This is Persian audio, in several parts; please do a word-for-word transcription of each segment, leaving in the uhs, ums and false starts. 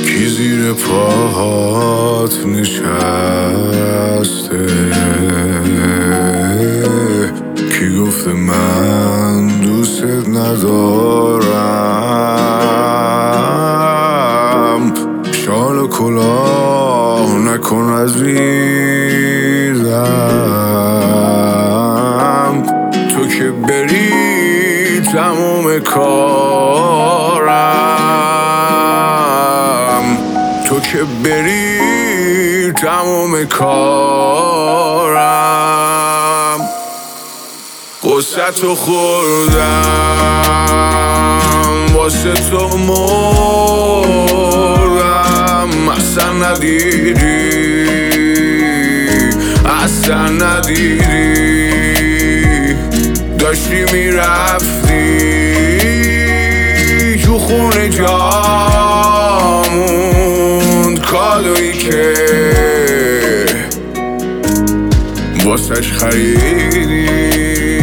کی زیر پاهات نشسته؟ کی گفته من دوست ندارم؟ شال و کلاه نکن عزیزم، تو که بری تموم کارم، تو که بری تموم کارم. قصتو خوردم واسه تو مردم، اصلا ندیدی اصلا ندیدی، داشتی میرفتی تو خونه جامون، کادویی که واسش خریدی.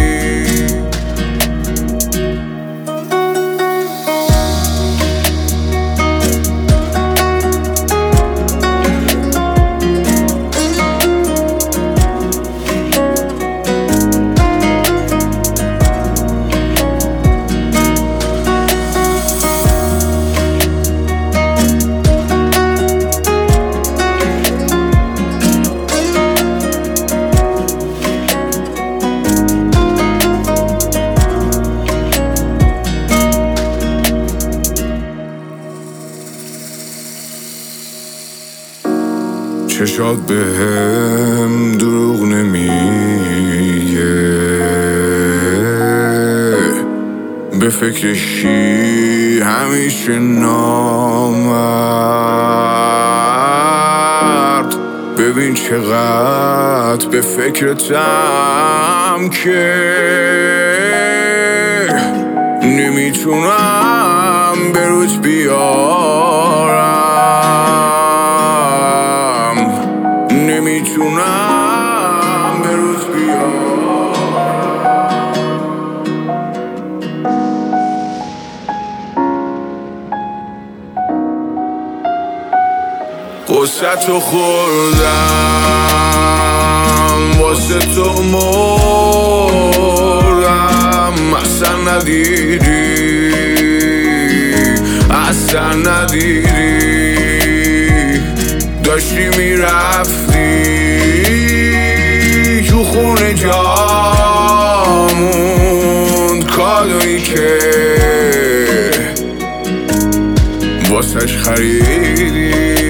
چشات بهم دروغ نمیگه، به فکرشی همیشه نامرد. ببین چقدر به فکرتم که نمیتونم به روت بیارم، نمیتونم به روز بیارم. قصتو خوردم واسه تو مردم، اصلا ندیدی اصلا ندیدی، داشتی میرفتی تو خونه جامون، کادویی که واسش خریدی.